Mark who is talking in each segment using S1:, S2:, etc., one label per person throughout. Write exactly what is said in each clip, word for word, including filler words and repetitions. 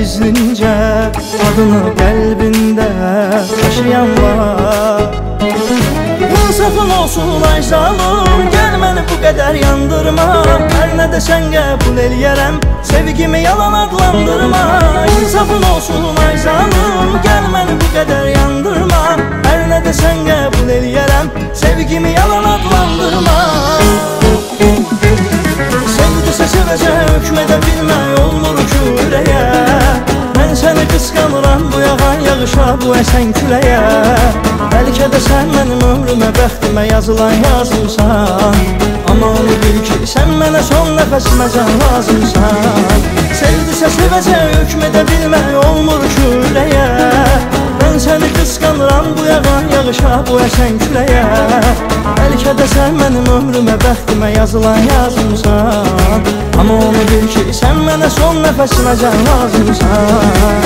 S1: gizlincə adını qəlbində taşıyan var. İnsafın olsun ay zalım, gəl məni bu qədər yandırma. Hər nə desən qəbul eləyərəm, sevgimi yalan adlandırma. İnsafın olsun ay zalım, gəl məni bu qədər yandırma. Hər nə desən qəbul eləyərəm, sevgimi yalan adlandırma. Sevdisə sevəcə hökmədə bilmək olmur ki ürəyə. Mən səni qısqanıram bu yağan yağışa, bu əsən küləyə. Bəlkə də sən mənim ömrümə, bəxtimə yazılan yazımsan. Amma onu bil ki, sən mənə son nəfəsimə can lazımsan. Sevdisə sevəcə hökmədə bilmək olmur ki ürəyə. Mən səni qısqanıram bu yağan yağışa, bu əsən küləyə. Bəlkə də sən mənim ömrümə, bəxtimə yazılan yazımsan. Amma onu bil ki, sən mənə son nəfəsimə can lazımsan.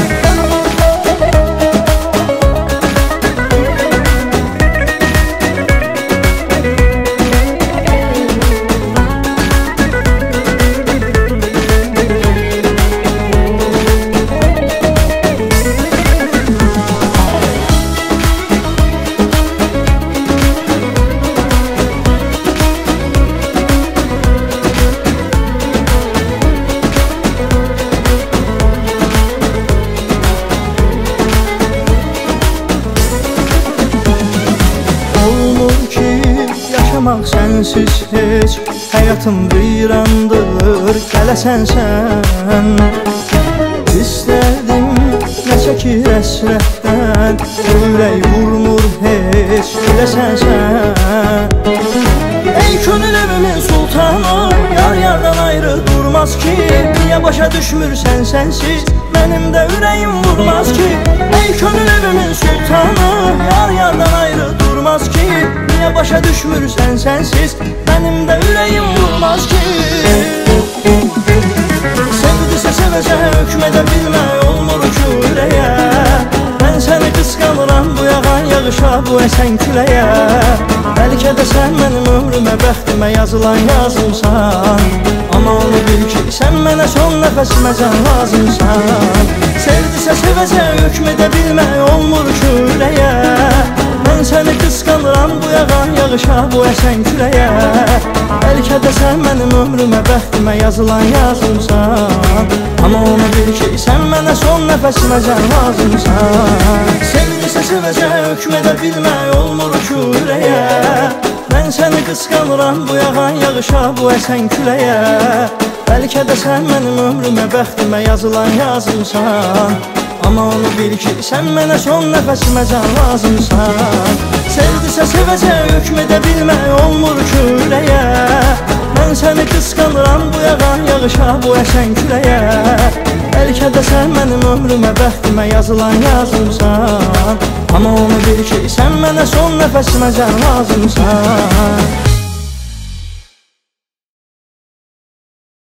S1: Yaşamaq sənsiz heç, həyatım virandır, gələsən sən. İstərdim nə çəkir əsrətdən, ürək vurmur heç, biləsən sən. Ey könül evimin sultanı, yar yardan ayrı durmaz ki. Niyə başa düşmürsən sənsiz, mənim də ürəyim vurmaz ki. Ey könül evimin sultanı, yar yardan ayrı durmaz ki. Niyə başa düşmürsən sənsiz, mənim də ürəyim vurmaz ki. Sevdisə sevəcə hökmədə bilmək olmur ki ürəyə. Mən səni qısqanıram bu yağan yağışa, bu əsən küləyə. Bəlkə də sən mənim ömrümə, bəxtimə yazılan yazımsan. Amma onu bil ki, sən mənə son nəfəsimə can lazımsan. Sevdisə sevəcə hökmədə bilmək olmur ki ürəyə. Mən səni qısqanıram bu yağan yağışa, bu əsən küləyə. Bəlkə də sən mənim ömrümə, bəxtimə yazılan yazımsan. Amma onu bil ki, sən mənə son nəfəsimə can lazımsan. Sevdisə sevəcə hökmədə bilmək olmur ki ürəyə. Mən səni qısqanıram bu yağan yağışa, bu əsən küləyə. Bəlkə də sən mənim ömrümə, bəxtimə yazılan yazımsan. Amma onu bil ki, sən mənə son nəfəsimə can lazımsan. Sevdisə sevəcə hökmədə bilmək olmur ki ürəyə. Mən səni qısqanıram bu yağan yağışa, bu əsən küləyə. Bəlkə də sən mənim ömrümə, bəxtimə yazılan yazımsan. Amma onu bil ki, sən mənə son nəfəsimə can lazımsan.